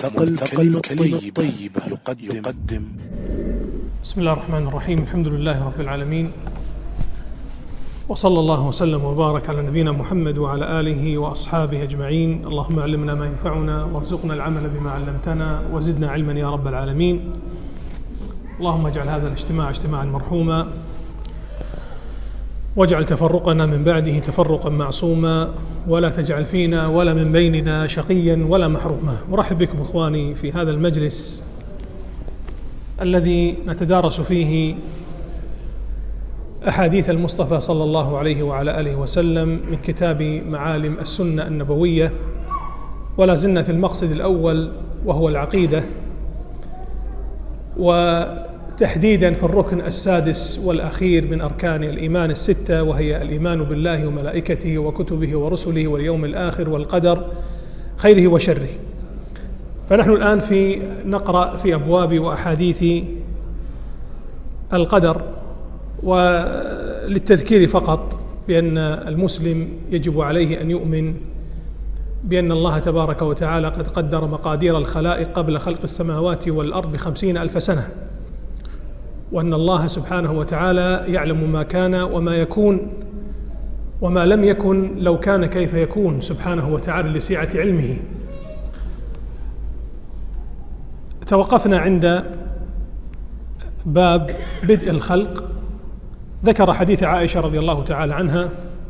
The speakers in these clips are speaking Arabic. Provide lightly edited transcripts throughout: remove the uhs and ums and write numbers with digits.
ملتقى الكلمة الطيبة يقدم. بسم الله الرحمن الرحيم. الحمد لله رب العالمين، وصلى الله وسلم وبارك على نبينا محمد وعلى آله وأصحابه أجمعين. اللهم علمنا ما ينفعنا وارزقنا العمل بما علمتنا وزدنا علما يا رب العالمين. اللهم اجعل هذا الاجتماع اجتماعا مرحوما، واجعل تفرقنا من بعده تفرقا معصوما، ولا تجعل فينا ولا من بيننا شقيا ولا محروما. مرحب بكم إخواني في هذا المجلس الذي نتدارس فيه أحاديث المصطفى صلى الله عليه وعلى آله وسلم من كتاب معالم السنة النبوية، ولا زلنا في المقصد الأول وهو العقيدة، وتحديدا في الركن السادس والأخير من أركان الإيمان الستة، وهي الإيمان بالله وملائكته وكتبه ورسله واليوم الآخر والقدر خيره وشره. فنحن الآن نقرأ في أبواب وأحاديث القدر، وللتذكير فقط بأن المسلم يجب عليه أن يؤمن بأن الله تبارك وتعالى قد قدر مقادير الخلائق قبل خلق السماوات والأرض 50,000 سنة، وأن الله سبحانه وتعالى يعلم ما كان وما يكون وما لم يكن لو كان كيف يكون سبحانه وتعالى لسعة علمه. توقفنا عند باب بدء الخلق، ذكر حديث عائشة رضي الله تعالى عنها،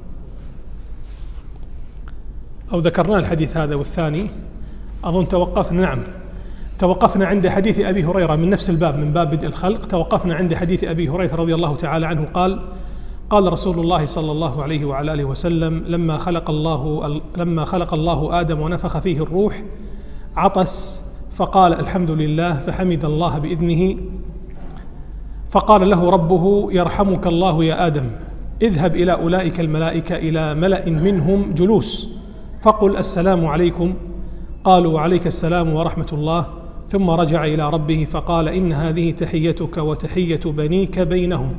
أو ذكرنا الحديث هذا والثاني أظن توقفنا عند حديث أبي هريرة من نفس الباب، من باب بدء الخلق. توقفنا عند حديث أبي هريرة رضي الله تعالى عنه قال رسول الله صلى الله عليه وعلى آله وسلم: لما خلق الله آدم ونفخ فيه الروح عطس فقال الحمد لله، فحمد الله بإذنه، فقال له ربه: يرحمك الله يا آدم، اذهب إلى أولئك الملائكة إلى ملأ منهم جلوس فقل السلام عليكم. قالوا: وعليك السلام ورحمة الله. ثم رجع إلى ربه فقال: إن هذه تحيتك وتحية بنيك بينهم.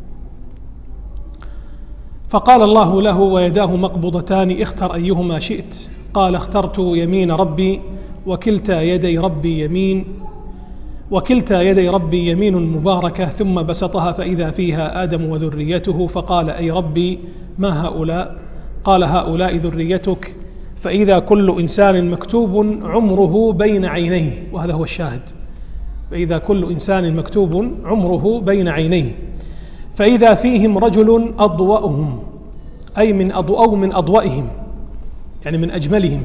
فقال الله له ويداه مقبوضتان: اختر أيهما شئت. قال: اخترت يمين ربي، وكلتا يدي ربي يمين مباركة. ثم بسطها فإذا فيها آدم وذريته، فقال: أي ربي ما هؤلاء؟ قال: هؤلاء ذريتك. فإذا كل إنسان مكتوب عمره بين عينيه، وهذا هو الشاهد، فإذا كل إنسان مكتوب عمره بين عينيه، فإذا فيهم رجل أضوأهم، أي من أضوئهم، يعني من أجملهم.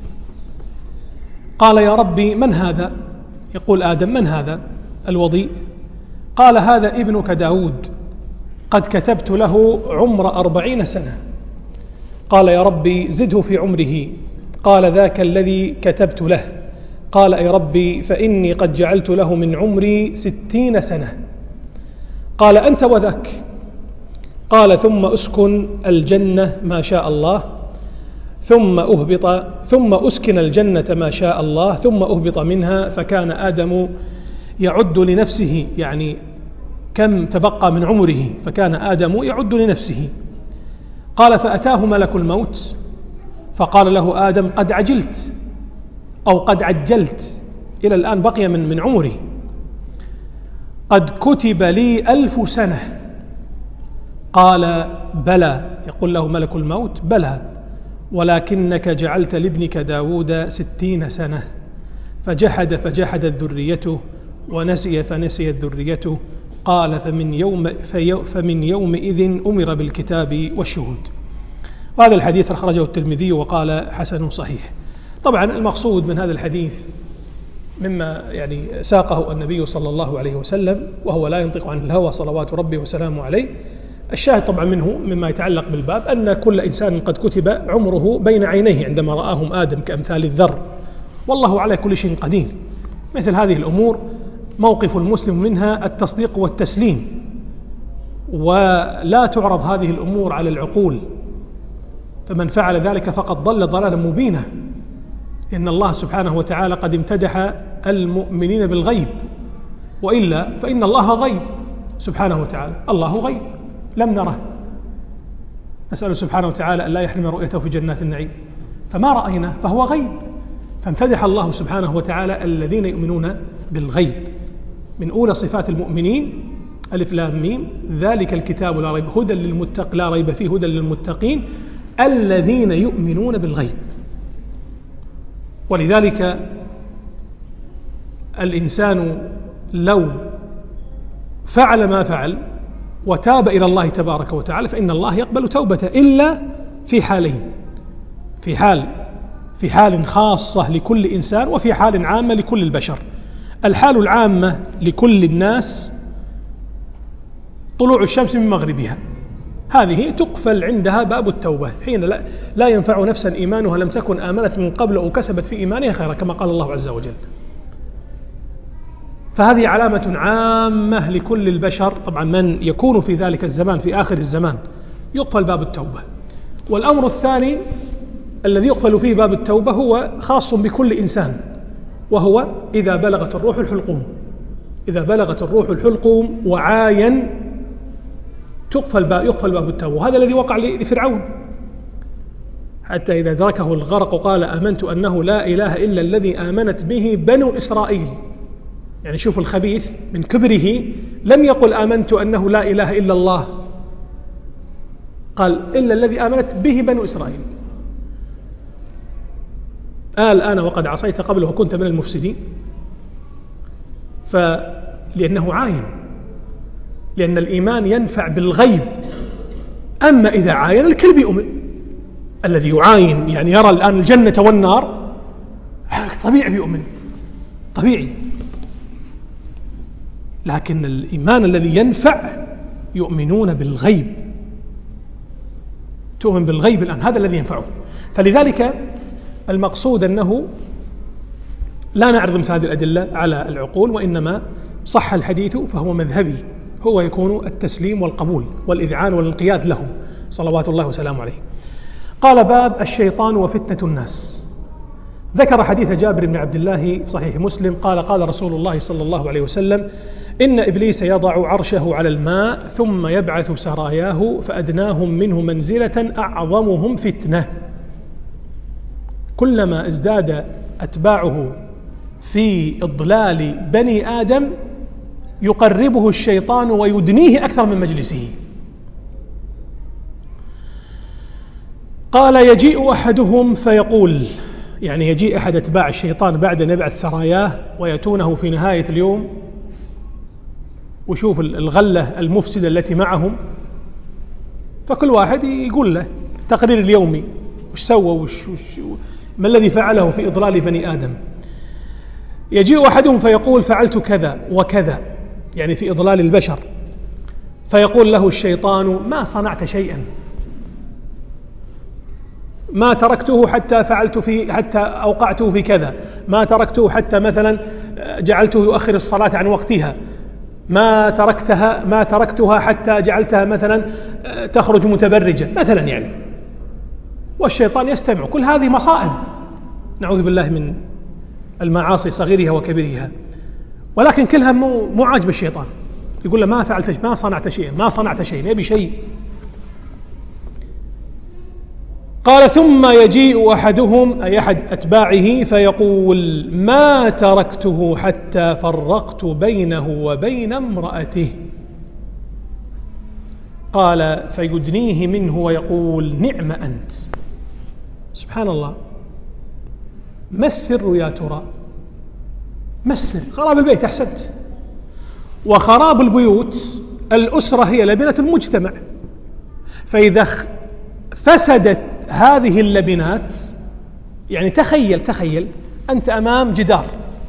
قال: يا ربي من هذا؟ يقول آدم: من هذا الوضيء؟ قال: هذا ابنك داود، قد كتبت له عمر 40 سنة. قال: يا ربي زده في عمره. قال: ذاك الذي كتبت له. قال: أي ربي فإني قد جعلت له من عمري 60 سنة. قال: أنت وذاك. قال: ثم أسكن الجنة ما شاء الله، ثم أسكن الجنة ما شاء الله، ثم أهبط منها. فكان آدم يعد لنفسه، يعني كم تبقى من عمره، فكان آدم يعد لنفسه. قال: فأتاه ملك الموت فقال له آدم: قد عجلت أو قد عجلت، إلى الآن بقي من عمري، قد كتب لي 1000 سنة. قال: بلى. يقول له ملك الموت: بلى، ولكنك جعلت لابنك داود 60 سنة. فجحدت ذريته، ونسي فنسيت ذريته. قال: فمن يومئذ أمر بالكتاب والشهود. وهذا الحديث أخرجه الترمذي وقال حسن صحيح. طبعا المقصود من هذا الحديث مما يعني ساقه النبي صلى الله عليه وسلم، وهو لا ينطق عن الهوى صلوات ربي وسلامه عليه. الشاهد طبعا منه مما يتعلق بالباب أن كل إنسان قد كتب عمره بين عينيه عندما رآهم آدم كأمثال الذر، والله على كل شيء قدير. مثل هذه الأمور موقف المسلم منها التصديق والتسليم، ولا تعرض هذه الأمور على العقول، فمن فعل ذلك فقد ضل ضلالا مبينا. إن الله سبحانه وتعالى قد امتدح المؤمنين بالغيب، وإلا فإن الله غيب سبحانه وتعالى، الله غيب لم نره، نسأل سبحانه وتعالى أن لا يحرم رؤيته في جنات النعيم، فما رأينا فهو غيب. فامتدح الله سبحانه وتعالى الذين يؤمنون بالغيب. من أولى صفات المؤمنين ألف لام ميم ذلك الكتاب لا ريب هدى لا ريب فيه هدى للمتقين الذين يؤمنون بالغيب. ولذلك الإنسان لو فعل ما فعل وتاب إلى الله تبارك وتعالى فإن الله يقبل توبته إلا في حالين، في حال خاصة لكل إنسان وفي حال عامة لكل البشر. الحال العامة لكل الناس طلوع الشمس من مغربها، هذه تقفل عندها باب التوبة حين لا ينفع نفسا إيمانها لم تكن آمنت من قبل أو كسبت في إيمانها خيرا كما قال الله عز وجل. فهذه علامة عامة لكل البشر. طبعا من يكون في ذلك الزمان في آخر الزمان يقفل باب التوبة. والأمر الثاني الذي يقفل فيه باب التوبة هو خاص بكل إنسان، وهو إذا بلغت الروح الحلقوم. إذا بلغت الروح الحلقوم وعاين يقفل باب التوبة. وهذا الذي وقع لفرعون حتى إذا أدركه الغرق قال آمنت أنه لا إله إلا الذي آمنت به بنو إسرائيل. يعني شوف الخبيث من كبره لم يقل آمنت أنه لا إله إلا الله، قال إلا الذي آمنت به بنو إسرائيل. الآن وقد عصيت قبل وكنت من المفسدين. لأنه عاين، لأن الإيمان ينفع بالغيب. أما إذا عاين الكلب يؤمن. الذي يعاين يعني يرى الآن الجنة والنار طبيعي بيؤمن طبيعي. لكن الإيمان الذي ينفع يؤمنون بالغيب، تؤمن بالغيب الآن، هذا الذي ينفعه. فلذلك المقصود أنه لا نعرض مثل هذه الأدلة على العقول، وإنما صح الحديث فهو مذهبي، هو يكون التسليم والقبول والإذعان والانقياد له صلوات الله وسلامه عليه. قال باب الشيطان وفتنة الناس. ذكر حديث جابر بن عبد الله في صحيح مسلم قال قال رسول الله صلى الله عليه وسلم إن إبليس يضع عرشه على الماء ثم يبعث سراياه فأدناهم منه منزلة أعظمهم فتنة. كلما ازداد أتباعه في إضلال بني آدم يقربه الشيطان ويدنيه أكثر من مجلسه. قال يجيء أحدهم فيقول، يعني يجيء أحد أتباع الشيطان بعد أن يبعث سراياه ويأتونه في نهاية اليوم وشوف الغلة المفسدة التي معهم، فكل واحد يقول له تقرير اليومي وش سوى ما الذي فعله في إضلال بني آدم. يجيء أحدهم فيقول فعلت كذا وكذا، يعني في إضلال البشر، فيقول له الشيطان ما صنعت شيئا، ما تركته حتى حتى أوقعته في كذا، ما تركته حتى مثلا جعلته يؤخر الصلاة عن وقتها، ما تركتها حتى جعلتها مثلا تخرج متبرجة مثلا يعني. والشيطان يستمع. كل هذه مصائب نعوذ بالله من المعاصي صغيرها وكبيرها، ولكن كلها مو عاجب الشيطان. يقول له ما صنعت شيء يبي شيء. قال ثم يجيء أحدهم أي أحد أتباعه فيقول ما تركته حتى فرقت بينه وبين امرأته. قال فيدنيه منه ويقول نعم أنت. سبحان الله، ما السر يا ترى؟ ما السر؟ خراب البيت أحسنت. وخراب البيوت الأسرة هي لبنة المجتمع، فإذا فسدت هذه اللبنات، يعني تخيل أنت أمام جدار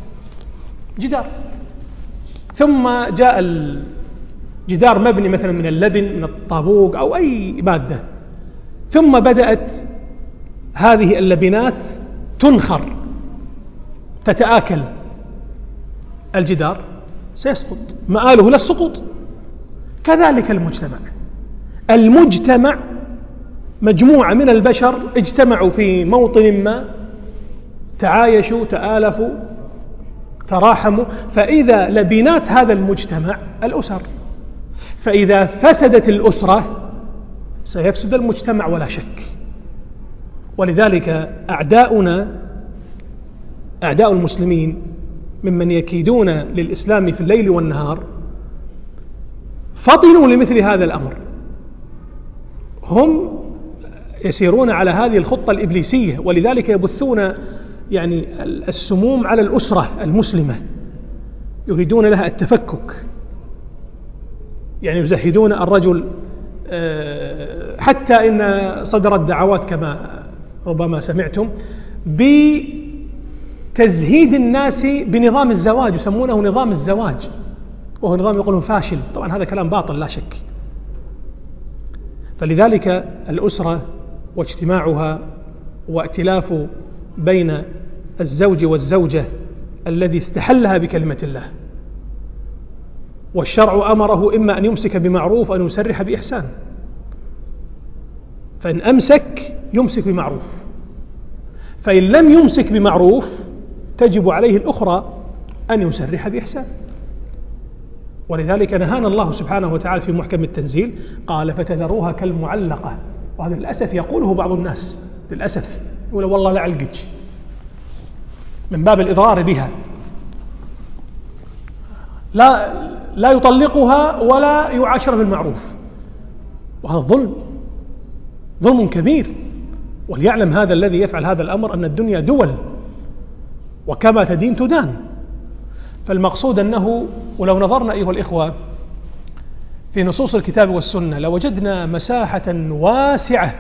ثم جاء الجدار مبني مثلا من اللبن من الطابوق أو أي مادة، ثم بدأت هذه اللبنات تنخر تتآكل، الجدار سيسقط، مآله للسقوط. كذلك المجتمع مجموعة من البشر اجتمعوا في موطن ما، تعايشوا تآلفوا تراحموا، فإذا لبنات هذا المجتمع الأسر، فإذا فسدت الأسرة سيفسد المجتمع ولا شك. ولذلك أعداؤنا أعداء المسلمين ممن يكيدون للإسلام في الليل والنهار فطنوا لمثل هذا الأمر. هم يسيرون على هذه الخطة الإبليسية، ولذلك يبثون يعني السموم على الأسرة المسلمة، يريدون لها التفكك، يعني يزهدون الرجل، حتى إن صدرت دعوات كما ربما سمعتم بتزهيد الناس بنظام الزواج، يسمونه نظام الزواج، وهو نظام يقولون فاشل. طبعا هذا كلام باطل لا شك. فلذلك الأسرة واجتماعها وائتلاف بين الزوج والزوجة الذي استحلها بكلمة الله، والشرع أمره إما أن يمسك بمعروف أو أن يسرح بإحسان، فإن أمسك يمسك بمعروف، فإن لم يمسك بمعروف تجب عليه الأخرى أن يسرح بإحسان. ولذلك نهانا الله سبحانه وتعالى في محكم التنزيل، قال فتذروها كالمعلقة. وهذا للأسف يقوله بعض الناس، للأسف يقول والله لا علقك، من باب الإضرار بها، لا يطلقها ولا يعاشر بالمعروف، وهذا ظلم كبير. وليعلم هذا الذي يفعل هذا الأمر أن الدنيا دول، وكما تدين تدان. فالمقصود أنه ولو نظرنا أيها الإخوة في نصوص الكتاب والسنة لوجدنا مساحة واسعة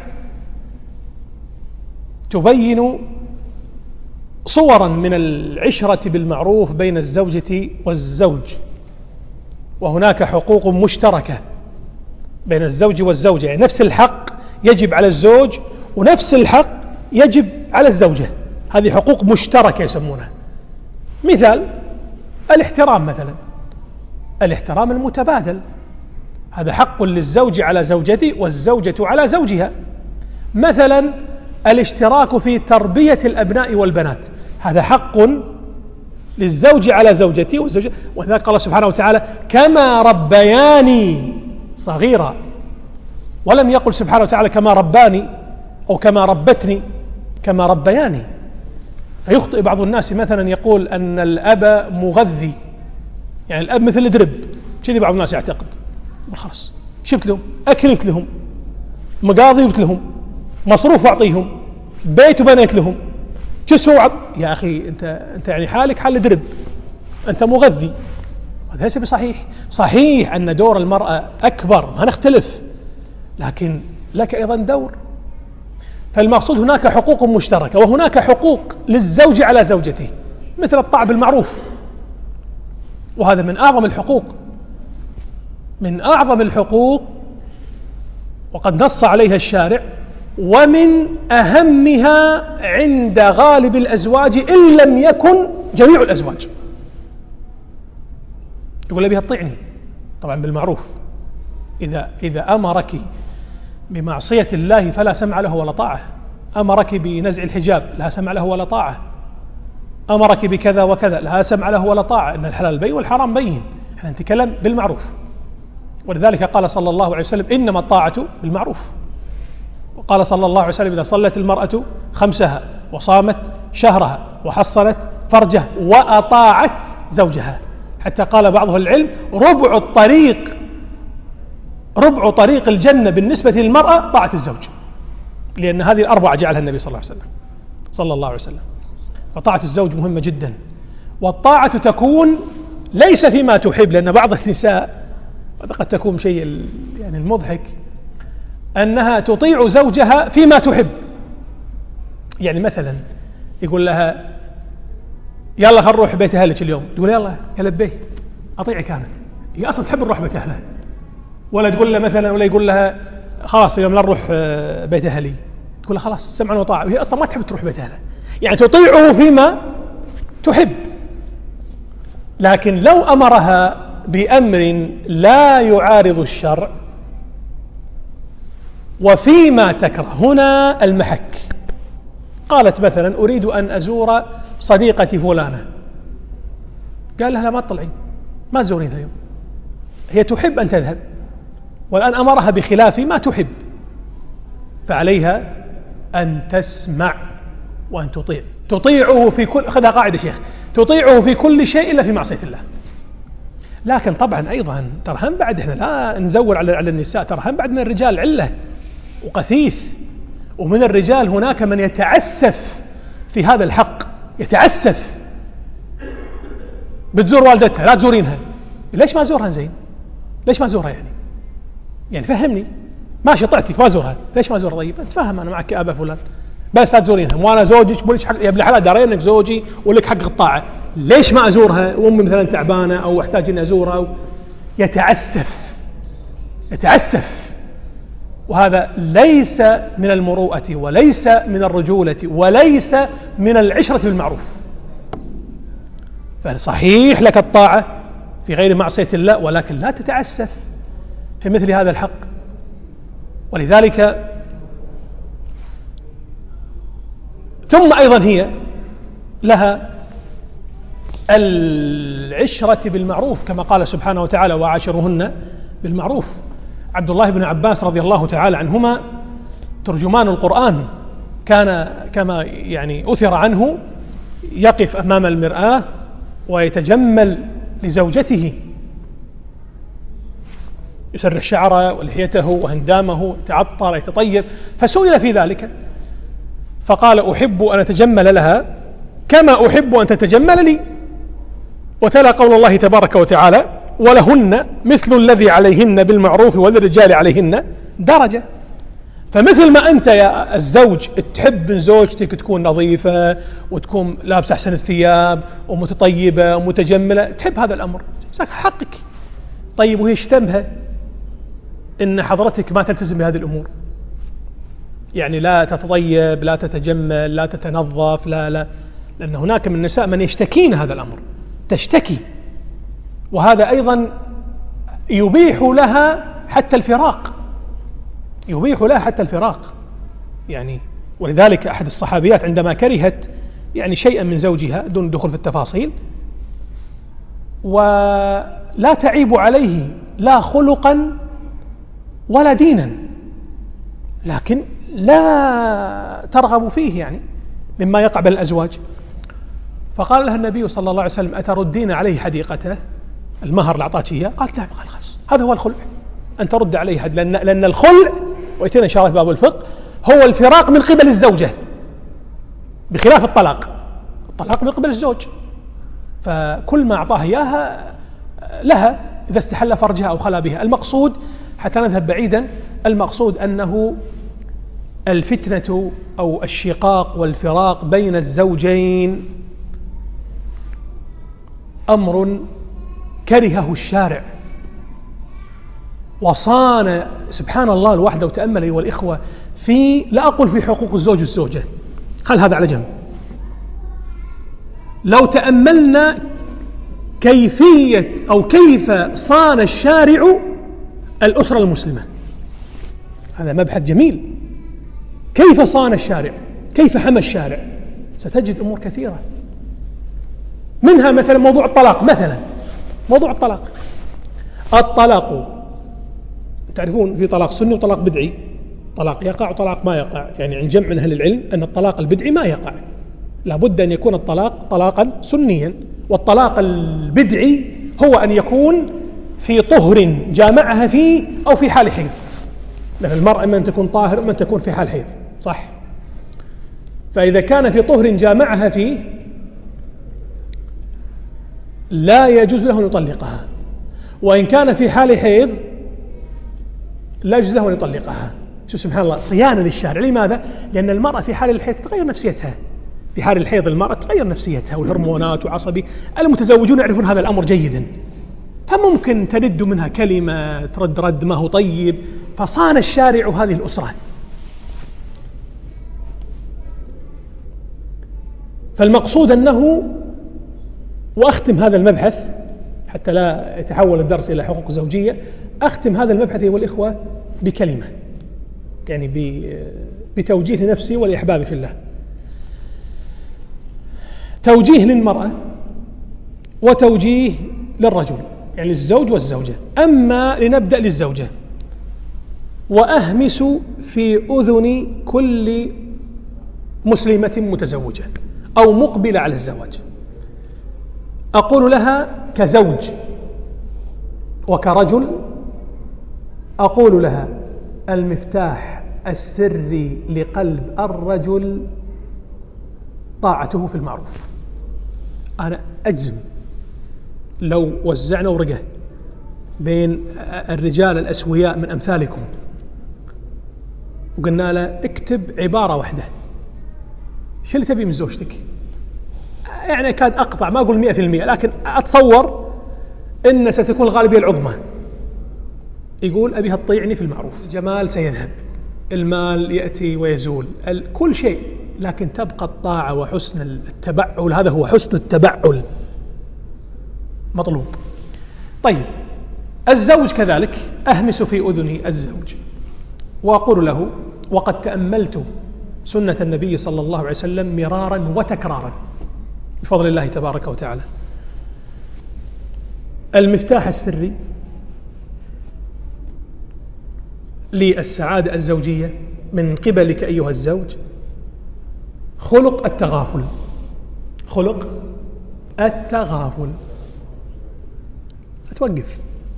تبين صورا من العشرة بالمعروف بين الزوجة والزوج، وهناك حقوق مشتركة بين الزوج والزوجة، يعني نفس الحق يجب على الزوج ونفس الحق يجب على الزوجة، هذه حقوق مشتركة يسمونها. مثال الاحترام مثلا، الاحترام المتبادل، هذا حق للزوج على زوجته والزوجة على زوجها. مثلا الاشتراك في تربية الأبناء والبنات، هذا حق للزوج على زوجته والزوجة. وذلك قال سبحانه وتعالى كما ربياني صغيرا، ولم يقل سبحانه وتعالى كما رباني أو كما ربتني، كما ربياني. فيخطئ بعض الناس مثلا يقول أن الأب مغذي، يعني الأب مثل الدرب، كذي بعض الناس يعتقد. خلاص شفت لهم أكلت لهم، مقاضي جبت لهم، مصروف أعطيهم، بيت وبنيت لهم، كسوة يا أخي أنت يعني حالك حال درب، أنت مغذي. هذا ليس بصحيح. صحيح أن دور المرأة أكبر، ما نختلف، لكن لك أيضا دور. فالمقصود هناك حقوق مشتركة، وهناك حقوق للزوج على زوجته، مثل الطاعة بالمعروف، وهذا من أعظم الحقوق، من أعظم الحقوق، وقد نص عليها الشارع، ومن أهمها عند غالب الأزواج إن لم يكن جميع الأزواج. يقول بها اطيعني، طبعا بالمعروف. إذا أمرك بمعصية الله فلا سمع له ولا طاعة، أمرك بنزع الحجاب لا سمع له ولا طاعة، أمرك بكذا وكذا لا سمع له ولا طاعة، إن الحلال بين والحرام بين، احنا نتكلم بالمعروف. ولذلك قال صلى الله عليه وسلم إنما الطاعة بالمعروف. وقال صلى الله عليه وسلم إذا صلت المرأة خمسها وصامت شهرها وحصلت فرجها وأطاعت زوجها، حتى قال بعض العلم ربع طريق الجنة بالنسبة للمرأة طاعة الزوج، لأن هذه الأربعة جعلها النبي صلى الله عليه وسلم. فطاعة الزوج مهمة جدا. والطاعة تكون ليس فيما تحب، لأن بعض النساء قد تكون شيء يعني المضحك أنها تطيع زوجها فيما تحب. يعني مثلا يقول لها يلا خل نروح بيت أهلك اليوم، تقول يلا يا لبيه أطيعك أنا، هي أصلا تحب نروح بيت أهلها. ولا تقول لها مثلا، ولا يقول لها خلاص اليوم لا نروح بيت أهلي، تقول لها خلاص سمعا وطاعة، وهي أصلا ما تحب تروح بيت أهلها. يعني تطيعه فيما تحب. لكن لو أمرها بأمر لا يعارض الشرع وفيما تكره، هنا المحك. قالت مثلا أريد أن أزور صديقتي فلانة، قال لها لا ما تطلعين، ما تزورينها اليوم، هي تحب أن تذهب، والآن أمرها بخلاف ما تحب، فعليها أن تسمع وأن تطيع. تطيعه في كل، خذها قاعدة شيخ، تطيعه في كل شيء إلا في معصية الله. لكن طبعا أيضا ترى هم بعد إحنا لا نزور على النساء، ترى هم بعد من الرجال علة وقثيث، ومن الرجال هناك من يتعسف في هذا الحق، يتعسف. بتزور والدتها، لا تزورينها. ليش ما زورها زين؟ ليش ما زورها يعني فهمني، ماشي طلعتك ما زورها، ليش ما زورها؟ طيب اتفهم انا معك يا ابا فلان، بس لا تزورينها، وانا زوجك ولك حق يا ابن الحلال، دارين انك زوجي ولك حق الطاعه، ليش ما ازورها وامي مثلا تعبانه او احتاج اني ازورها؟ يتعسف، يتعسف. وهذا ليس من المروءة وليس من الرجولة وليس من العشرة بالمعروف. فصحيح لك الطاعة في غير معصية الله، ولكن لا تتعسف في مثل هذا الحق. ولذلك ثم أيضا هي لها العشرة بالمعروف، كما قال سبحانه وتعالى وعاشرهن بالمعروف. عبد الله بن عباس رضي الله تعالى عنهما ترجمان القرآن كان كما يعني أثر عنه يقف أمام المرآة ويتجمل لزوجته، يسرح شعره ولحيته وهندامه، يتعطر يتطيب. فسئل في ذلك فقال: أحب أن أتجمل لها كما أحب أن تتجمل لي. وتلا قول الله تبارك وتعالى: ولهن مثل الذي عليهن بالمعروف وللرجال عليهن درجة. فمثل ما أنت يا الزوج تحب من زوجتك تكون نظيفة وتكون لابسة أحسن الثياب ومتطيبة ومتجملة، تحب هذا الأمر، حقك. طيب وهي اشتمها إن حضرتك ما تلتزم بهذه الأمور، يعني لا تتطيب، لا تتجمل، لا تتنظف، لا، لأن هناك من النساء من يشتكين هذا الأمر، تشتكي، وهذا أيضا يبيح لها حتى الفراق، يبيح لها حتى الفراق يعني. ولذلك أحد الصحابيات عندما كرهت يعني شيئا من زوجها دون الدخول في التفاصيل، ولا تعيب عليه لا خلقا ولا دينا، لكن لا ترغب فيه يعني مما يقع بين الأزواج، فقال لها النبي صلى الله عليه وسلم: أتردين عليه حديقته، المهر اللي أعطاك إياه؟ قالت: لا. قال: خلاص، هذا هو الخلع، أن ترد عليه، لأن الخلع، ويتنا إن شاء الله في باب الفقه، هو الفراق من قبل الزوجة، بخلاف الطلاق. الطلاق من قبل الزوج، فكل ما أعطاها إياها لها إذا استحل فرجها أو خلا بها. المقصود، حتى نذهب بعيدا، المقصود أنه الفتنة أو الشقاق والفراق بين الزوجين أمر كرهه الشارع وصان، سبحان الله، الواحد لو تأمل أيها الإخوة في، لا أقول في حقوق الزوج والزوجة، خل هذا على جنب، لو تأملنا كيفية أو كيف صان الشارع الأسرة المسلمة، هذا مبحث جميل. كيف صان الشارع، كيف حمى الشارع، ستجد أمور كثيرة، منها مثلا موضوع الطلاق. مثلا موضوع الطلاق، تعرفون في طلاق سني وطلاق بدعي، طلاق يقع وطلاق ما يقع، يعني عند جمع من أهل العلم أن الطلاق البدعي ما يقع، لابد أن يكون الطلاق طلاقا سنيا. والطلاق البدعي هو أن يكون في طهر جامعها فيه أو في حال حيض، لأن المرأة من تكون طاهر ومن تكون في حال حيض، صح؟ فإذا كان في طهر جامعها فيه لا يجوز له أن يطلقها، وإن كان في حال حيض لا يجوز له أن يطلقها. شو سبحان الله، صيانة للشارع. لماذا؟ لأن المرأة في حال الحيض تغير نفسيتها، في حال الحيض المرأة تغير نفسيتها والهرمونات وعصبي، المتزوجون يعرفون هذا الأمر جيدا، فممكن ترد منها كلمة، ترد رد ما هو طيب، فصان الشارع هذه الأسرة. فالمقصود أنه، وأختم هذا المبحث حتى لا يتحول الدرس إلى حقوق زوجية، أختم هذا المبحث أيها الإخوة بكلمة، يعني بتوجيه لنفسي ولأحبابي في الله، توجيه للمرأة وتوجيه للرجل، يعني الزوج والزوجة. أما لنبدأ للزوجة، وأهمس في أذن كل مسلمة متزوجة، أو مقبلة على الزواج. أقول لها كزوج وكرجل، أقول لها المفتاح السري لقلب الرجل طاعته في المعروف. أنا أجزم لو وزعنا ورقة بين الرجال الأسوياء من أمثالكم وقلنا له اكتب عبارة واحدة، شو اللي تبي من زوجتك؟ يعني كاد أقطع، ما أقول 100%، لكن أتصور إن ستكون الغالبية العظمى. يقول أبيها تطيعني في المعروف. الجمال سيذهب، المال يأتي ويزول، كل شيء، لكن تبقى الطاعة وحسن التبعل. هذا هو حسن التبعل مطلوب. طيب الزوج كذلك، أهمس في أذني الزوج وأقول له وقد تأملت سنة النبي صلى الله عليه وسلم مرارا وتكرارا بفضل الله تبارك وتعالى. المفتاح السري للسعادة الزوجية من قبلك أيها الزوج خلق التغافل. خلق التغافل. توقف،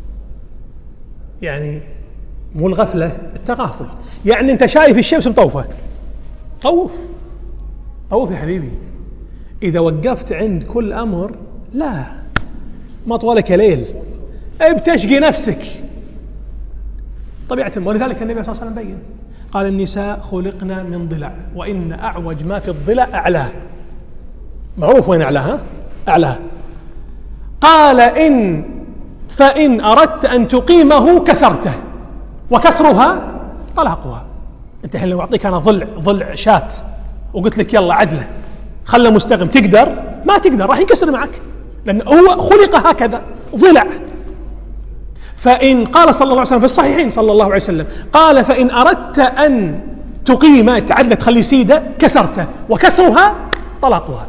يعني مو الغفلة، التغافل. يعني أنت شايف الشمس مطوفة، طوف يا حبيبي. إذا وقفت عند كل أمر لا، ما طولك ليل، بتشقي نفسك. طبيعة. ولذلك النبي صلى الله عليه وسلم بين قال النساء خلقنا من ضلع وإن أعوج ما في الضلع أعلاه. معروف وين أعلاها؟ أعلاها. قال فإن أردت أن تقيمه كسرته وكسرها طلاقها. أنت لو أعطيك أنا ضلع شات وقلت لك يلا عدله خله مستقيم، تقدر؟ ما تقدر، راح ينكسر معك، لأن هو خلق هكذا ضلع. فإن قال صلى الله عليه وسلم في الصحيحين صلى الله عليه وسلم قال فإن أردت أن تقيم تعدل تخلي سيدة كسرته وكسرها طلاقها.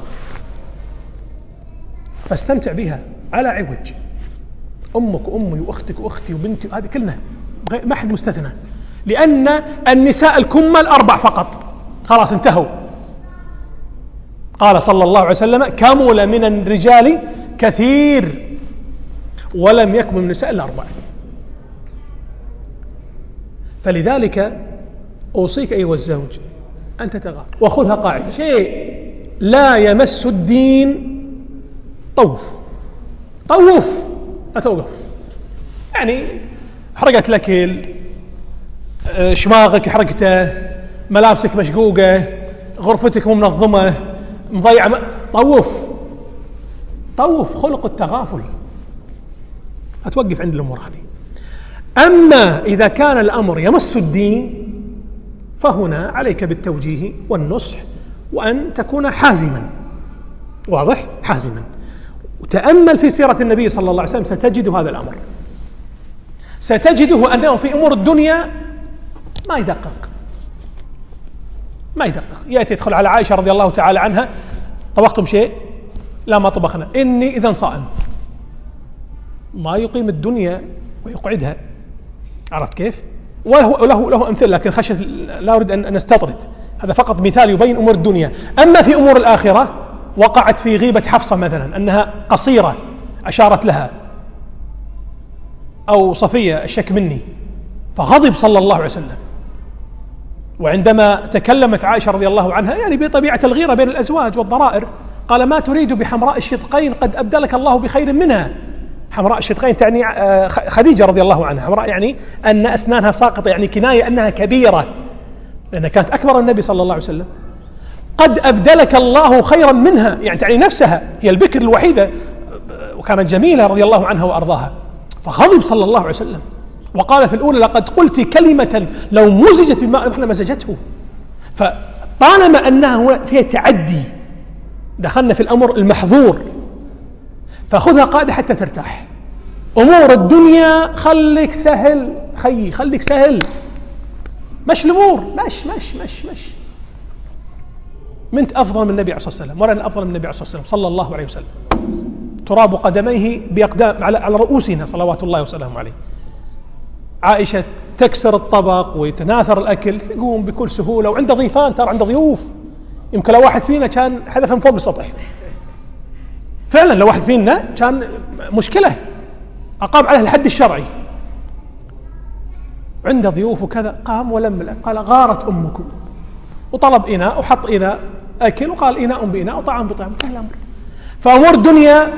فاستمتع بها على عوج. أمك وأمي وأختك وأختي وبنتي، هذه كلنا ما حد مستثنى، لأن النساء الكمل 4 فقط، خلاص انتهوا. قال صلى الله عليه وسلم كمل من الرجال كثير ولم يكمل من النساء إلا 4. فلذلك أوصيك أيها الزوج أن تتغافل وخذها قاعدة: شيء لا يمس الدين طوف لا توقف. يعني حرقت لك شماغك حرقته، ملابسك مشقوقة، غرفتك مو منظمة، مضيعة، طوف. خلق التغافل. هتوقف عند الأمور هذه. أما إذا كان الأمر يمس الدين فهنا عليك بالتوجيه والنصح وأن تكون حازما. واضح؟ حازما. وتأمل في سيرة النبي صلى الله عليه وسلم ستجد هذا الأمر. ستجده أنه في أمور الدنيا ما يدقق. يأتي يدخل على عائشة رضي الله تعالى عنها: طبختم شيء؟ لا ما طبخنا، إني إذن صائم. ما يقيم الدنيا ويقعدها. عرفت كيف؟ وله أمثلة، لكن خشية لا أريد أن نستطرد. هذا فقط مثال يبين أمور الدنيا. أما في أمور الآخرة وقعت في غيبة حفصة مثلا أنها قصيرة أشارت لها، أو صفية الشك مني، فغضب صلى الله عليه وسلم. وعندما تكلمت عائشة رضي الله عنها يعني بطبيعة الغيرة بين الأزواج والضرائر، قال: ما تريد بحمراء الشدقين قد أبدلك الله بخير منها. حمراء الشدقين تعني خديجة رضي الله عنها. حمراء يعني أن أسنانها ساقطة، يعني كناية أنها كبيرة، لأنها كانت أكبر النبي صلى الله عليه وسلم. قد أبدلك الله خيرا منها، يعني تعني نفسها، هي البكر الوحيدة وكانت جميلة رضي الله عنها وأرضاها. فغضب صلى الله عليه وسلم وقال في الأولى: لقد قلت كلمة لو مزجت بالماء احنا مزجته. فطالما أنها فيها تعدي دخلنا في الأمر المحظور، فخذها قاعدة حتى ترتاح. أمور الدنيا خليك سهل، خليك سهل، مش الأمور مش منت أفضل من النبي عليه الصلاة والسلام، ولا أفضل من النبي عليه الصلاة والسلام صلى الله عليه وسلم. تراب قدميه بأقدام على رؤوسنا صلوات الله وسلامه عليه. عائشة تكسر الطبق ويتناثر الأكل، يقوم بكل سهولة، وعند ضيفان، ترى عند ضيوف يمكن لو واحد فينا كان حذف من فوق السطح، فعلا لو واحد فينا كان مشكلة، أقام عليه الحد الشرعي. عنده ضيوف وكذا، قام ولم قال غارت أمكم، وطلب إناء وحط إناء أكل وقال إناء بإناء وطعام بطعام، انتهى الأمر. فأمور الدنيا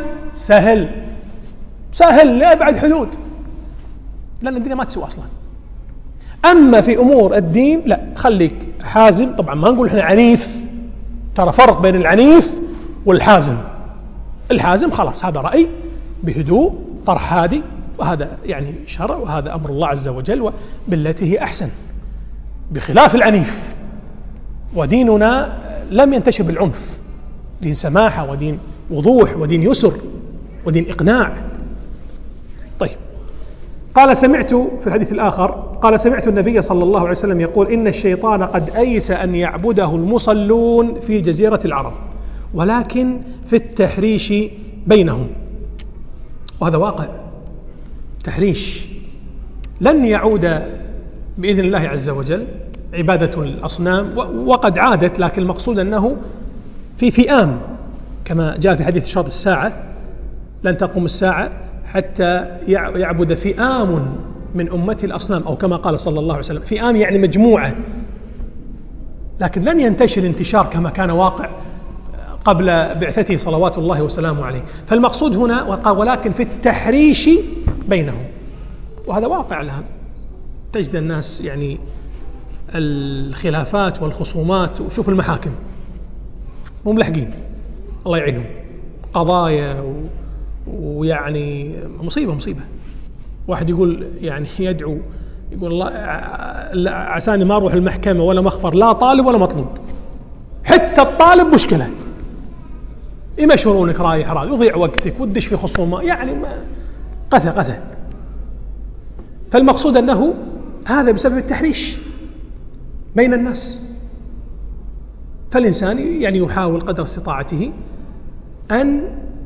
سهل لأبعد حدود، لأن الدنيا ما تسوى أصلا. أما في أمور الدين لا، خليك حازم. طبعا ما نقول إحنا عنيف، ترى فرق بين العنيف والحازم. الحازم خلاص هذا رأي بهدوء، طرح هادي، وهذا يعني شرع، وهذا أمر الله عز وجل بالتي هي أحسن، بخلاف العنيف. وديننا لم ينتشر بالعنف، دين سماحة ودين وضوح ودين يسر ودين إقناع. طيب، قال سمعت في الحديث الآخر، قال سمعت النبي صلى الله عليه وسلم يقول إن الشيطان قد أيس أن يعبده المصلون في جزيرة العرب، ولكن في التحريش بينهم. وهذا واقع، تحريش. لن يعود بإذن الله عز وجل عبادة الأصنام، وقد عادت، لكن المقصود أنه في فئام، كما جاء في حديث شراط الساعة: لن تقوم الساعة حتى يعبد فئام من أمتي الأصنام، أو كما قال صلى الله عليه وسلم. فئام يعني مجموعة، لكن لن ينتشر انتشار كما كان واقع قبل بعثته صلوات الله وسلامه عليه. فالمقصود هنا ولكن في التحريش بينهم، وهذا واقع الآن. تجد الناس يعني الخلافات والخصومات، وشوف المحاكم مو ملحقين، الله يعينهم، قضايا ويعني مصيبة. واحد يقول يعني يدعو، يقول الله عساني ما أروح المحكمة ولا مخفر، لا طالب ولا مطلوب، حتى الطالب مشكلة، يمشورونك رايح يضيع وقتك ودش في خصومة، يعني قثى. فالمقصود أنه هذا بسبب التحريش بين الناس. فالإنسان يعني يحاول قدر استطاعته أن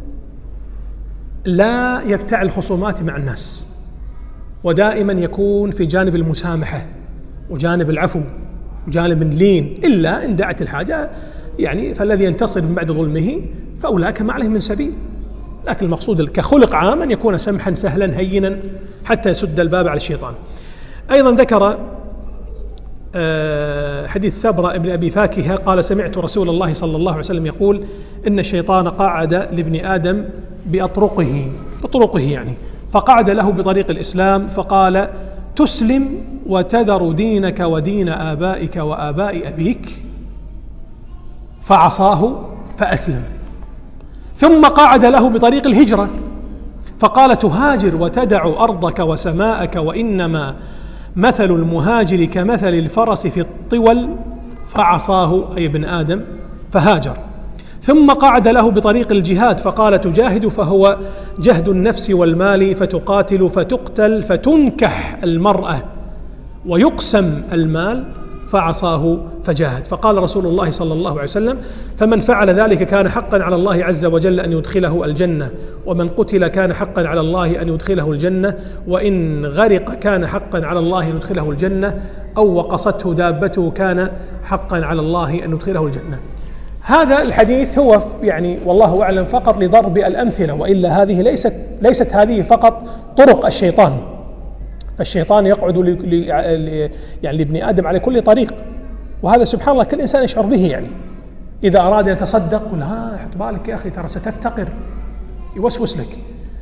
لا يفتعل الخصومات مع الناس، ودائما يكون في جانب المسامحة وجانب العفو وجانب اللين، إلا إن دعت الحاجة يعني. فالذي ينتصر من بعد ظلمه فأولئك ما عليهم من سبيل. لكن المقصود كخلق عام أن يكون سمحا سهلا هينا حتى يسد الباب على الشيطان. أيضا ذكر حديث سبرة ابن أبي فاكهة قال سمعت رسول الله صلى الله عليه وسلم يقول إن الشيطان قعد لابن آدم بطرقه يعني، فقعد له بطريق الإسلام فقال تسلم وتذر دينك ودين آبائك وآباء أبيك، فعصاه فأسلم. ثم قعد له بطريق الهجرة فقال تهاجر وتدع أرضك وسماءك، وإنما مثل المهاجر كمثل الفرس في الطول، فعصاه أي ابن آدم فهاجر. ثم قعد له بطريق الجهاد فقال تجاهد فهو جهد النفس والمال، فتقاتل فتقتل فتنكح المرأة ويقسم المال، فعصاه فجاهد. فقال رسول الله صلى الله عليه وسلم فمن فعل ذلك كان حقا على الله عز وجل أن يدخله الجنة، ومن قتل كان حقا على الله أن يدخله الجنة، وإن غرق كان حقا على الله أن يدخله الجنة، أو وقصته دابته كان حقا على الله أن يدخله الجنة. هذا الحديث هو يعني والله أعلم فقط لضرب الأمثلة، وإلا هذه ليست هذه فقط طرق الشيطان. فالشيطان يقعد يعني لابن آدم على كل طريق، وهذا سبحان الله كل إنسان يشعر به. يعني إذا أراد أن يتصدق قل حط بالك يا أخي ترى ستفتقر، يوسوس لك.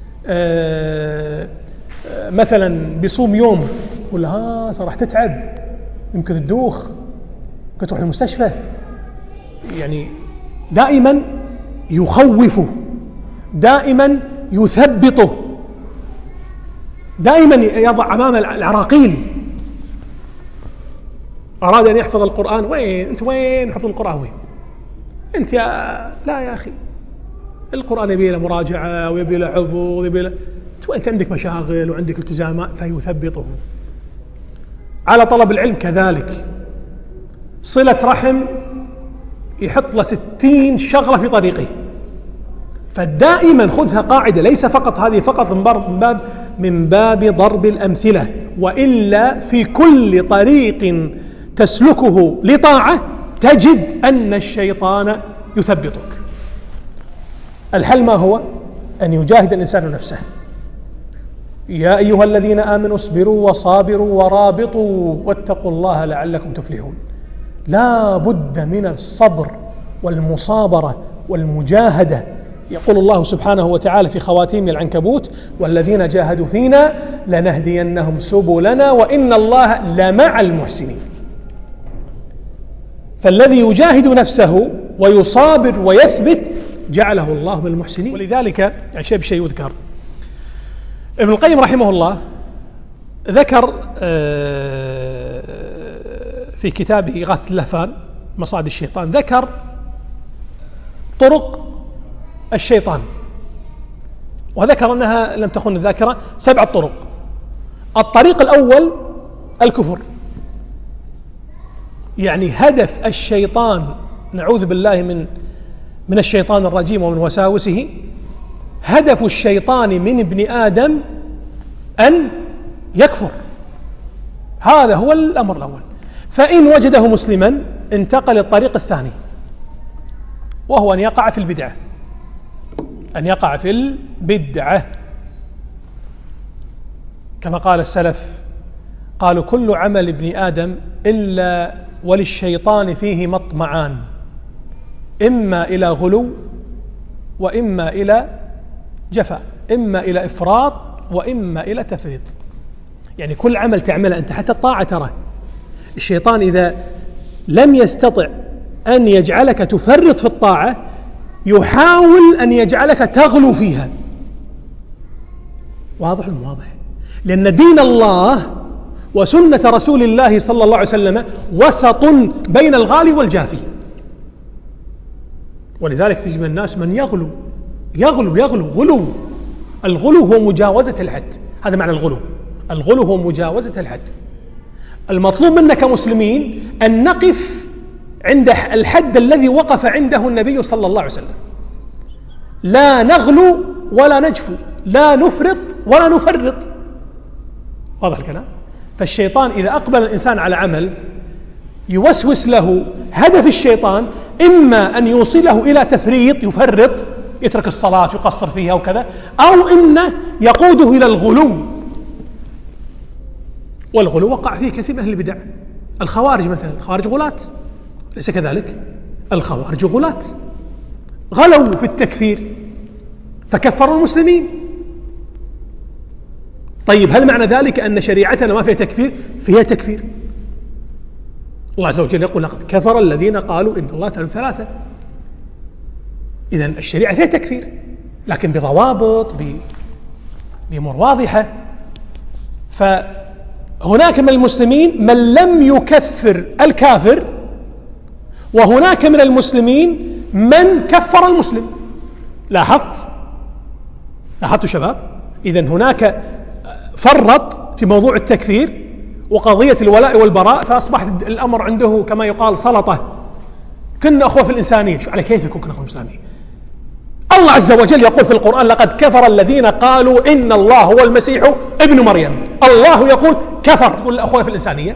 مثلا بيصوم يوم قل راح تتعب، يمكن تدوخ، يمكن تروح المستشفى. يعني دائما يخوفه، دائما يثبطه، دائما يضع أمام العراقيل. أراد أن يحفظ القرآن، وين حفظ القرآن وين أنت لا يا أخي، القرآن يبي له مراجعة ويبي له حفظ ويبي له، أنت عندك مشاغل وعندك التزامات، فيثبطه. على طلب العلم كذلك، صلة رحم يحط له 60 شغلة في طريقه. فدائما خذها قاعدة، ليس فقط هذه فقط من باب ضرب الأمثلة، وإلا في كل طريق تسلكه لطاعة تجد أن الشيطان يثبطك. الحل ما هو؟ أن يجاهد الإنسان نفسه. يا أيها الذين آمنوا اصبروا وصابروا ورابطوا واتقوا الله لعلكم تفلحون. لا بد من الصبر والمصابرة والمجاهدة. يقول الله سبحانه وتعالى في خواتيم العنكبوت: والذين جاهدوا فينا لنهدينهم سبلنا وإن الله لمع المحسنين. فالذي يجاهد نفسه ويصابر ويثبت جعله الله من المحسنين. ولذلك يعني شيء يذكر، ابن القيم رحمه الله ذكر في كتابه إغاثة اللهفان مصائد الشيطان، ذكر طرق الشيطان، وذكر أنها لم تخن الذاكرة 7 طرق. الطريق الأول الكفر، يعني هدف الشيطان، نعوذ بالله من الشيطان الرجيم ومن وساوسه، هدف الشيطان من ابن آدم أن يكفر. هذا هو الأمر الأول. فإن وجده مسلما انتقل الطريق الثاني، وهو أن يقع في البدعة، أن يقع في البدعة كما قال السلف، قالوا: كل عمل ابن آدم إلا وللشيطان فيه مطمعان، إما إلى غلو وإما إلى جفاء، إما إلى إفراط وإما إلى تفريط. يعني كل عمل تعمله أنت، حتى الطاعة، ترى الشيطان إذا لم يستطع أن يجعلك تفرط في الطاعة يحاول أن يجعلك تغلو فيها. واضح؟ لأن دين الله وسنة رسول الله صلى الله عليه وسلم وسط بين الغالي والجافي. ولذلك تجد من الناس من يغلو. غلو. الغلو هو مجاوزة الحد، هذا معنى الغلو. الغلو هو مجاوزة الحد. المطلوب منا كمسلمين أن نقف عند الحد الذي وقف عنده النبي صلى الله عليه وسلم. لا نغلو ولا نجفو، لا نفرط ولا نفرط. واضح الكلام؟ فالشيطان إذا أقبل الإنسان على عمل يوسوس له، هدف الشيطان إما أن يوصله إلى تفريط، يفرط، يترك الصلاة يقصر فيها وكذا، أو إنه يقوده إلى الغلو. والغلو وقع فيه كثير من أهل البدع. الخوارج مثلا، الخوارج غلاة، ليس كذلك؟ الخوارج غلاة، غلوا في التكفير فكفروا المسلمين. طيب هل معنى ذلك أن شريعتنا ما فيها تكفير؟ فيها تكفير. الله عز وجل يقول: لقد كفر الذين قالوا إن الله ثالث ثلاثة. إذن الشريعة فيها تكفير، لكن بضوابط، بأمور واضحة. فهناك من المسلمين من لم يكفر الكافر، وهناك من المسلمين من كفر المسلم. لاحظتوا شباب؟ إذن هناك فرط في موضوع التكفير وقضية الولاء والبراء، فأصبح الأمر عنده كما يقال سلطة. كنا أخوة في الإنسانية. شو على كيف يكون كنا أخوة في الإنسانية؟ الله عز وجل يقول في القرآن: لقد كفر الذين قالوا إن الله هو المسيح ابن مريم. الله يقول كفر، يقول الأخوة في الإنسانية.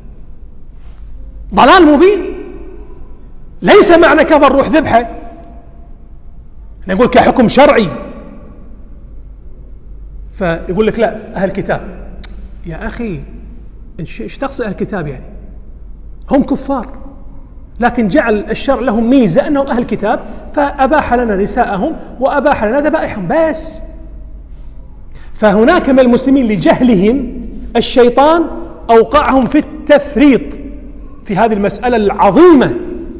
ضلال مبين. ليس معنى كفر روح ذبحه، نقول كحكم شرعي. فيقول لك: لا، أهل الكتاب. يا أخي ايش تقصد أهل الكتاب؟ يعني هم كفار، لكن جعل الشرع لهم ميزة أنهم أهل الكتاب، فأباح لنا نساءهم وأباح لنا ذبائحهم بس. فهناك من المسلمين لجهلهم الشيطان أوقعهم في التفريط في هذه المسألة العظيمة.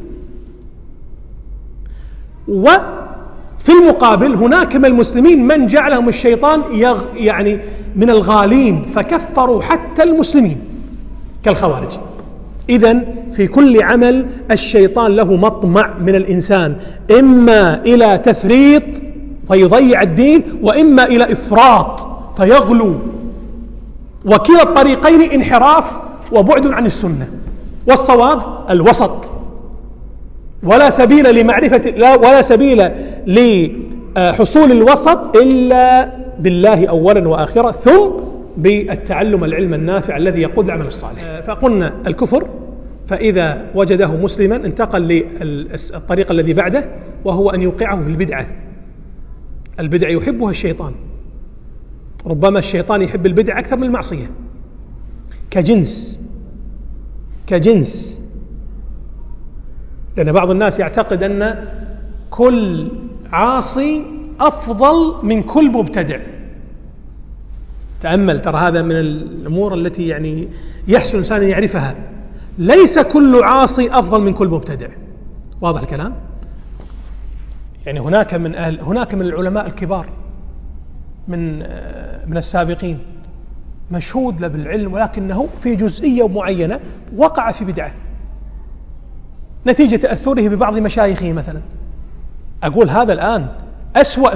وفي المقابل هناك من المسلمين من جعلهم الشيطان يعني من الغالين، فكفروا حتى المسلمين كالخوارج. إذن في كل عمل الشيطان له مطمع من الإنسان، إما إلى تفريط فيضيع الدين، وإما إلى إفراط فيغلو. وكلا الطريقين انحراف وبعد عن السنة، والصواب الوسط. ولا سبيل لحصول الوسط إلا بالله أولا وآخرا، ثم بالتعلم العلم النافع الذي يقود العمل الصالح. فقلنا الكفر فإذا وجده مسلما انتقل للطريق الذي بعده، وهو أن يوقعه في البدعة. البدعة يحبها الشيطان، ربما الشيطان يحب البدعة أكثر من المعصية، كجنس. لأن بعض الناس يعتقد أن كل عاصي أفضل من كل مبتدع. تأمل، ترى هذا من الأمور التي يعني يحسن الإنسان أن يعرفها. ليس كل عاصي أفضل من كل مبتدع. واضح الكلام؟ يعني هناك من العلماء الكبار من السابقين مشهود له بالعلم، ولكنه في جزئية معينة وقع في بدعة نتيجة تأثره ببعض مشايخه مثلا. أقول هذا الآن أسوأ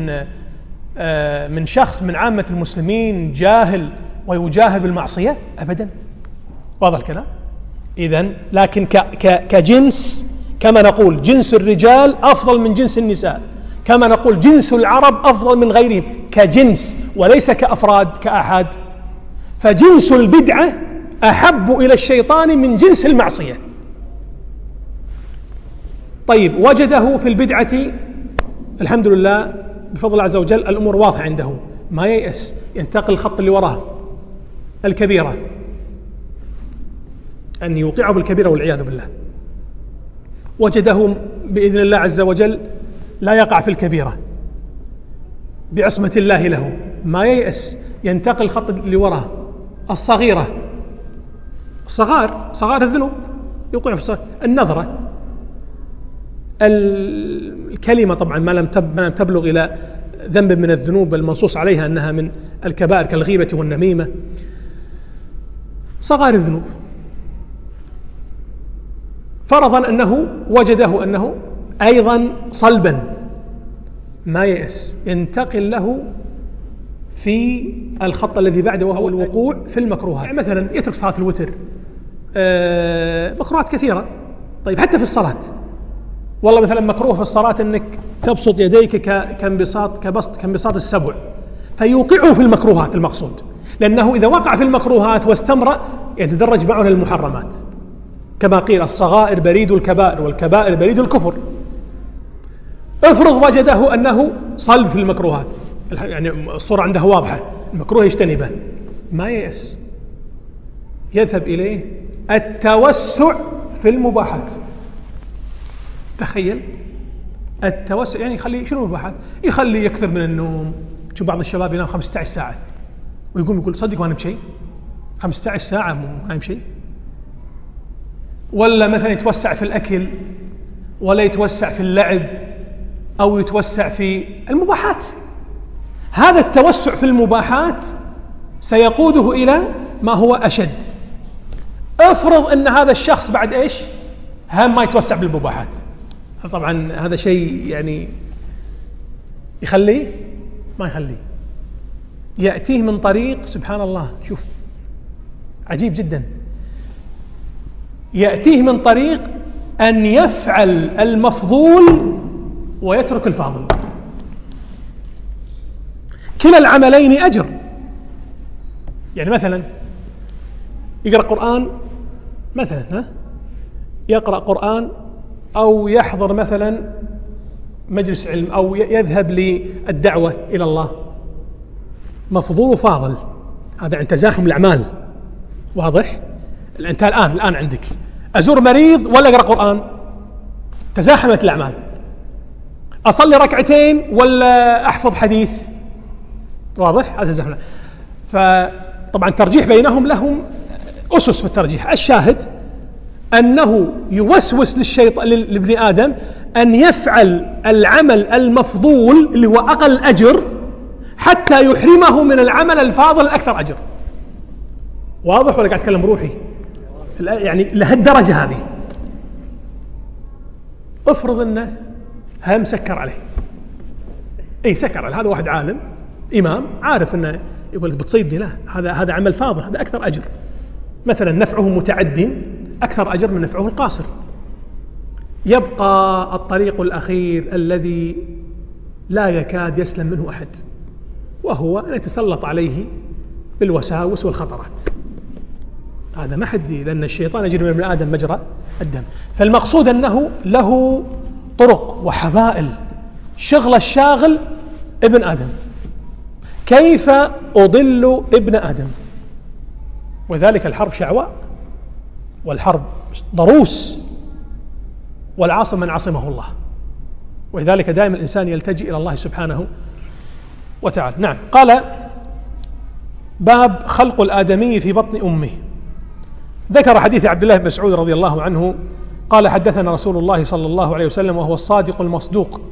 من شخص من عامة المسلمين جاهل ويجاهر بالمعصية؟ أبدا. واضح الكلام؟ إذن لكن كجنس، كما نقول جنس الرجال أفضل من جنس النساء، كما نقول جنس العرب أفضل من غيرهم كجنس، وليس كأفراد كأحد. فجنس البدعة أحب إلى الشيطان من جنس المعصية. طيب، وجده في البدعة الحمد لله بفضل الله عز وجل الأمور واضحة عنده، ما ييأس، ينتقل الخط اللي وراه الكبيرة، أن يوقعه بالكبيرة والعياذ بالله. وجده بإذن الله عز وجل لا يقع في الكبيرة بعصمة الله له، ما ييأس، ينتقل الخط اللي وراه الصغيرة، صغار الذنوب يوقع في النظرة، الكلمة طبعا ما لم تبلغ إلى ذنب من الذنوب المنصوص عليها أنها من الكبائر كالغيبة والنميمة، صغار الذنوب. فرضا أنه وجده أنه أيضا صلبا، ما يأس، ينتقل له في الخط الذي بعده وهو الوقوع في المكروهات. يعني مثلا يترك صلاة الوتر، مكروهات كثيرة. طيب حتى في الصلاة، والله مثلا مكروه في الصلاة أنك تبسط يديك كانبساط السبع، فيوقعه في المكروهات المقصود، لأنه إذا وقع في المكروهات واستمر يتدرج معه المحرمات، كما قيل الصغائر بريد الكبائر والكبائر بريد الكفر. افرض وجده أنه صلب في المكروهات، يعني الصورة عنده واضحة، المكروه يجتنبه، ما ييأس، يذهب إليه التوسع في المباحات. تخيل التوسع، يعني يخلي شنو المباحات؟ يخلي يكثر من النوم. شوف بعض الشباب ينام 15 ساعة ويقول صدق ما نمت شيء، 15 ساعة مو نايم شيء. ولا مثلا يتوسع في الأكل، ولا يتوسع في اللعب، أو يتوسع في المباحات. هذا التوسع في المباحات سيقوده إلى ما هو أشد. افرض أن هذا الشخص بعد إيش؟ هم ما يتوسع بالمباحات، طبعا هذا شيء يعني يخليه ما يخليه، يأتيه من طريق سبحان الله، شوف عجيب جدا، يأتيه من طريق أن يفعل المفضول ويترك الفاضل. كلا العملين أجر. يعني مثلا يقرأ قرآن مثلا، يقرأ قرآن أو يحضر مثلا مجلس علم أو يذهب للدعوة إلى الله، مفضول وفاضل، هذا عند تزاحم الأعمال. واضح؟ أنت الآن عندك أزور مريض ولا أقرأ قرآن؟ تزاحمت الأعمال. أصلي ركعتين ولا أحفظ حديث؟ واضح؟ هذا تزاحم. فطبعا الترجيح بينهم لهم أسس في الترجيح. الشاهد أنه يوسوس للشيطان لابن آدم أن يفعل العمل المفضول اللي هو أقل أجر حتى يحرمه من العمل الفاضل الأكثر أجر. واضح ولا قاعد أتكلم بروحي؟ يعني لهالدرجة هذه. افرض أنه هم سكر عليه، سكر عليه، هذا واحد عالم إمام عارف أنه يقول بتصيدني، لا هذا عمل فاضل، هذا أكثر أجر، مثلا نفعه متعد أكثر أجر من نفعه القاصر. يبقى الطريق الأخير الذي لا يكاد يسلم منه أحد، وهو أن يتسلط عليه بالوساوس والخطرات. هذا ما حد، لأن الشيطان يجري من ابن آدم مجرى الدم. فالمقصود أنه له طرق وحبائل. شغل الشاغل ابن آدم، كيف أضل ابن آدم؟ وذلك الحرب شعواء، والحرب ضروس، والعاصم من عصمه الله. ولذلك دائما الإنسان يلتجئ إلى الله سبحانه وتعالى. نعم. قال: باب خلق الآدمي في بطن أمه. ذكر حديث عبد الله بن مسعود رضي الله عنه قال: حدثنا رسول الله صلى الله عليه وسلم وهو الصادق المصدوق.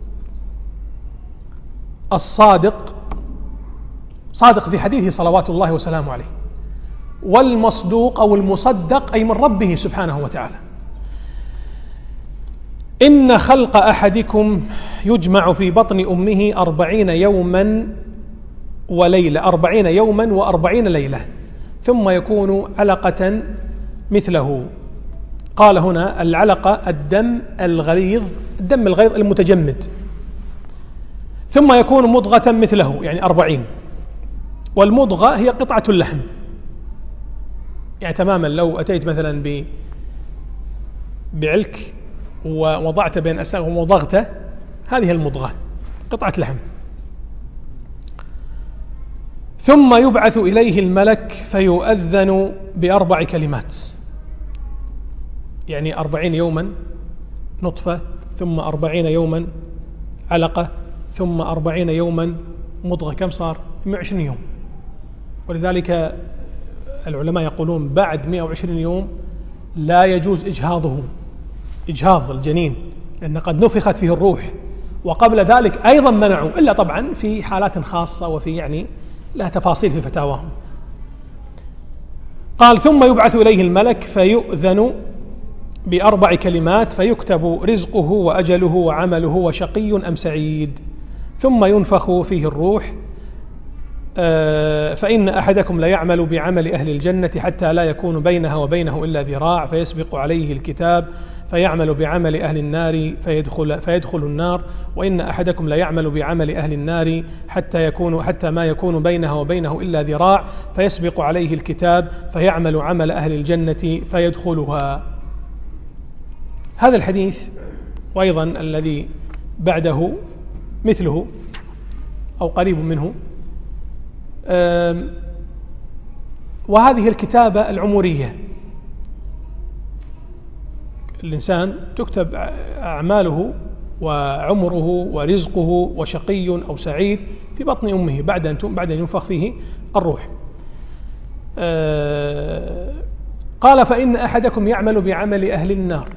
الصادق صادق في حديثه صلوات الله وسلامه عليه، والمصدوق أو المصدق أي من ربه سبحانه وتعالى. إن خلق أحدكم يجمع في بطن أمه 40 يوما وليلة، 40 يوما و40 ليلة، ثم يكون علقة مثله. قال هنا العلقة الدم الغليظ، الدم الغليظ المتجمد، ثم يكون مضغة مثله، يعني 40. والمضغة هي قطعة اللحم، يعني تماما لو أتيت مثلا بعلك ووضعت بين أسنانه ومضغته، هذه المضغة قطعة لحم. ثم يبعث إليه الملك فيؤذن ب4 كلمات، يعني 40 يوما نطفة، ثم 40 يوما علقة، ثم 40 يوما مضغة. كم صار؟ 120 يوم. ولذلك العلماء يقولون بعد 120 يوم لا يجوز إجهاض الجنين، لأن قد نفخت فيه الروح. وقبل ذلك أيضا منعوا، إلا طبعا في حالات خاصة وفي يعني لها تفاصيل في فتاواهم. قال: ثم يبعث إليه الملك فيؤذن ب4 كلمات، فيكتب رزقه وأجله وعمله وشقي أم سعيد، ثم ينفخ فيه الروح. فإن أحدكم ليعمل بعمل أهل الجنة حتى لا يكون بينها وبينه إلا ذراع، فيسبق عليه الكتاب فيعمل بعمل أهل النار فيدخل النار. وإن أحدكم ليعمل بعمل أهل النار حتى ما يكون بينها وبينه إلا ذراع، فيسبق عليه الكتاب فيعمل عمل أهل الجنة فيدخلها. هذا الحديث وأيضا الذي بعده مثله أو قريب منه. وهذه الكتابة العمرية، الإنسان تكتب أعماله وعمره ورزقه وشقي أو سعيد في بطن أمه بعد أن ينفخ فيه الروح. قال: فإن أحدكم يعمل بعمل أهل النار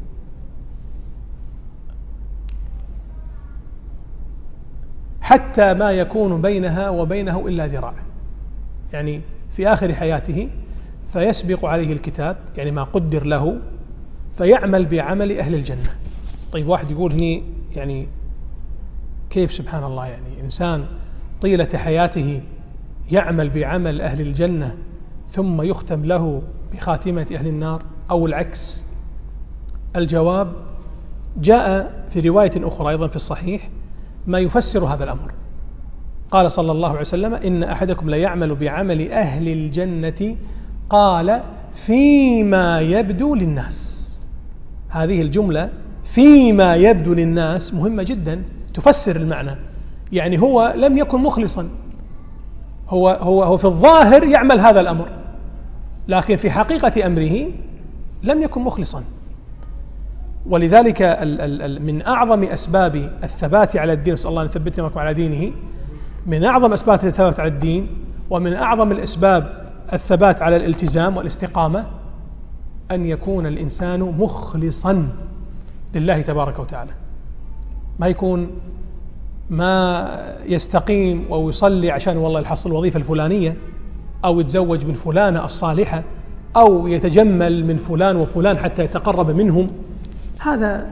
حتى ما يكون بينها وبينه إلا ذراع، يعني في آخر حياته فيسبق عليه الكتاب، يعني ما قدر له، فيعمل بعمل أهل الجنة. طيب واحد يقول هني يعني كيف؟ سبحان الله، يعني إنسان طيلة حياته يعمل بعمل أهل الجنة ثم يختم له بخاتمة أهل النار، أو العكس؟ الجواب: جاء في رواية أخرى أيضا في الصحيح ما يفسر هذا الأمر. قال صلى الله عليه وسلم: إن أحدكم ليعمل بعمل أهل الجنة، قال فيما يبدو للناس. هذه الجملة فيما يبدو للناس مهمة جدا، تفسر المعنى. يعني هو لم يكن مخلصا، هو في الظاهر يعمل هذا الأمر، لكن في حقيقة أمره لم يكن مخلصا. ولذلك من أعظم أسباب الثبات على الدين، نسأل الله أن يثبتنا ويكون على دينه، من أعظم أسباب الثبات على الدين ومن أعظم الأسباب الثبات على الالتزام والاستقامة أن يكون الإنسان مخلصا لله تبارك وتعالى. ما يكون ما يستقيم ويصلي عشان والله يحصل الوظيفة الفلانية، أو يتزوج من فلانة الصالحة، أو يتجمل من فلان وفلان حتى يتقرب منهم. هذا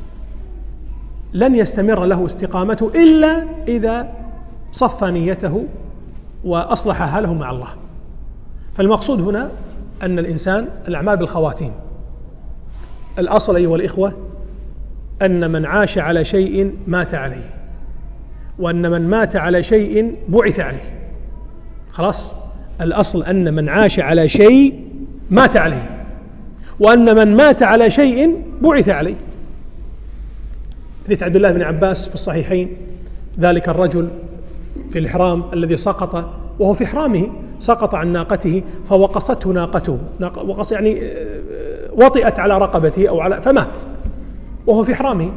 لن يستمر له استقامته إلا إذا صفى نيته وأصلح حاله مع الله. فالمقصود هنا أن الإنسان الأعمال بالخواتيم. الأصل أيها الإخوة أن من عاش على شيء مات عليه، وأن من مات على شيء بعث عليه. خلاص، الأصل أن من عاش على شيء مات عليه، وأن من مات على شيء بعث عليه. حديث عبد الله بن عباس في الصحيحين، ذلك الرجل في الإحرام الذي سقط وهو في إحرامه، سقط عن ناقته فوقصته ناقته، وقص يعني وطئت على رقبته أو على، فمات وهو في إحرامه.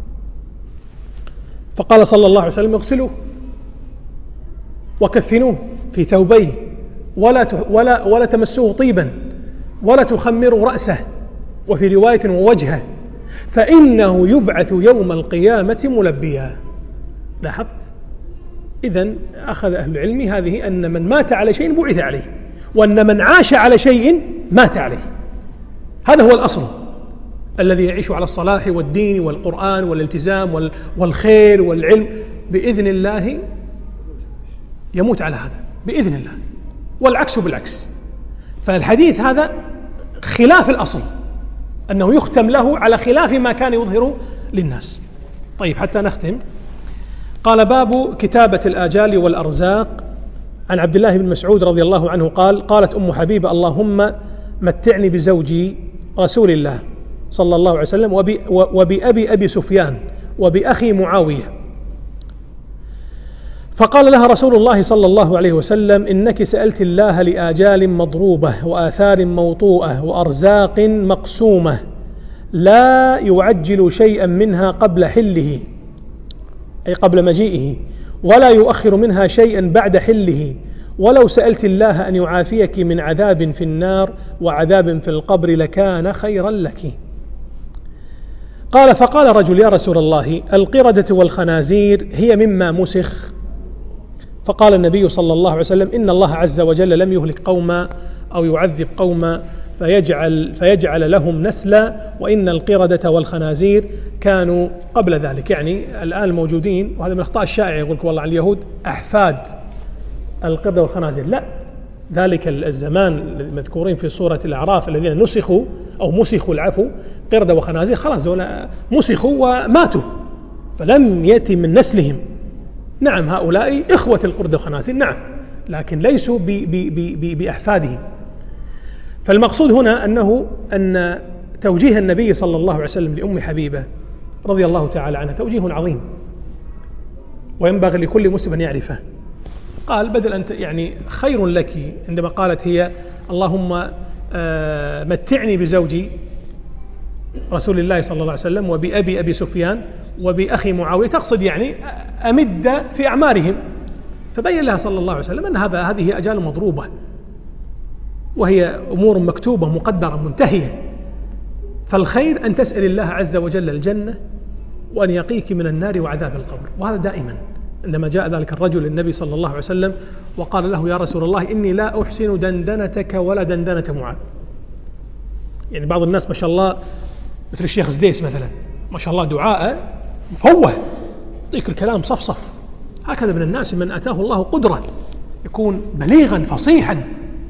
فقال صلى الله عليه وسلم: اغسلوه وكفنوه في ثوبيه ولا تمسوه طيبا ولا تخمروا رأسه، وفي رواية ووجهه، فإنه يبعث يوم القيامة ملبيا. لاحظت؟ إذن أخذ أهل العلم هذه أن من مات على شيء بعث عليه، وأن من عاش على شيء مات عليه. هذا هو الأصل الذي يعيش على الصلاح والدين والقرآن والالتزام والخير والعلم بإذن الله يموت على هذا بإذن الله، والعكس بالعكس. فالحديث هذا خلاف الأصل، أنه يختم له على خلاف ما كان يظهر للناس. طيب، حتى نختم، قال: باب كتابة الآجال والأرزاق. عن عبد الله بن مسعود رضي الله عنه قال: قالت أم حبيبة: اللهم متعني بزوجي رسول الله صلى الله عليه وسلم وبأبي سفيان وبأخي معاوية. فقال لها رسول الله صلى الله عليه وسلم: إنك سألت الله لآجال مضروبة وآثار موطوءة وأرزاق مقسومة لا يعجل شيئا منها قبل حله، أي قبل مجيئه، ولا يؤخر منها شيئا بعد حله، ولو سألت الله أن يعافيك من عذاب في النار وعذاب في القبر لكان خيرا لك. قال: فقال رجل: يا رسول الله، القردة والخنازير هي مما مسخ. فقال النبي صلى الله عليه وسلم: إن الله عز وجل لم يهلك قوما أو يعذب قوما فيجعل لهم نسلا، وإن القردة والخنازير كانوا قبل ذلك. يعني الآن الموجودين، وهذا من الأخطاء الشائعة، يقول لك والله عن اليهود أحفاد القردة والخنازير. لا، ذلك الزمان المذكورين في سورة الأعراف الذين نسخوا أو مسخوا العفو، قردة وخنازير، خلاص مسخوا وماتوا فلم يأتي من نسلهم. نعم، هؤلاء إخوة القردة والخنازير، نعم، لكن ليسوا بأحفادهم. فالمقصود هنا أن توجيه النبي صلى الله عليه وسلم لأم حبيبة رضي الله تعالى عنها توجيه عظيم، وينبغي لكل مسلم أن يعرفه. قال: بدل أن يعني خير لك، عندما قالت هي: اللهم متعني بزوجي رسول الله صلى الله عليه وسلم وبأبي سفيان وبأخي معاوية، تقصد يعني أمد في أعمارهم. فبين لها صلى الله عليه وسلم أن هذه أجال مضروبة، وهي أمور مكتوبة مقدرة منتهية. فالخير أن تسأل الله عز وجل الجنة وأن يقيك من النار وعذاب القبر. وهذا دائما. عندما جاء ذلك الرجل للنبي صلى الله عليه وسلم وقال له: يا رسول الله، إني لا أحسن دندنتك ولا دندنة معاذ. يعني بعض الناس ما شاء الله، مثل الشيخ زديس مثلا، ما شاء الله دعاء مفوه، يعطيك الكلام صفصف. هكذا من الناس من أتاه الله قدرة، يكون بليغا فصيحا.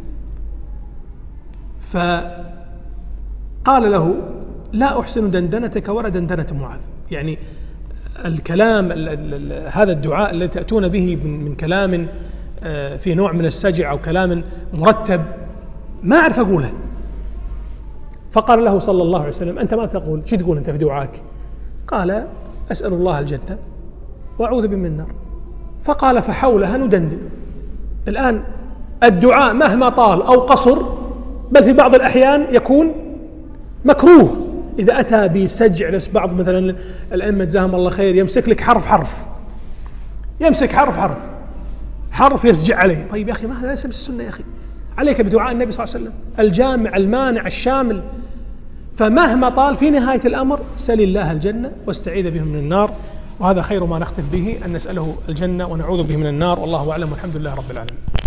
فقال له: لا أحسن دندنتك ولا دندنة معاذ. يعني الكلام هذا الدعاء الذي تأتون به من كلام في نوع من السجع أو كلام مرتب، ما أعرف أقوله. فقال له صلى الله عليه وسلم: أنت ما تقول، شو تقول أنت في دعائك؟ قال: أسأل الله الجنة وأعوذ به من النار. فقال: فحولها ندندن. الآن الدعاء مهما طال أو قصر، بل في بعض الأحيان يكون مكروه إذا أتى بسجع. بعض مثلا الأئمة جزاهم الله خير يمسك لك حرف، يمسك حرف يسجع عليه. طيب يا أخي، ما هذا ليس بالسنة يا أخي. عليك بدعاء النبي صلى الله عليه وسلم الجامع المانع الشامل. فمهما طال، في نهاية الأمر سل الله الجنة واستعيذ به من النار. وهذا خير ما نختم به، أن نسأله الجنة ونعوذ به من النار. والله أعلم، والحمد لله رب العالمين.